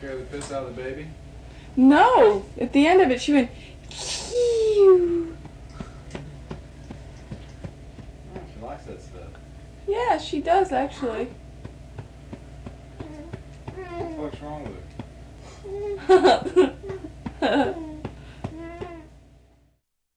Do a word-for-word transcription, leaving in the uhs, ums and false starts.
scare the piss out of the baby? No! At the end of it, she went, phew. Oh, she likes that stuff. Yeah, she does actually. What the fuck's wrong with her?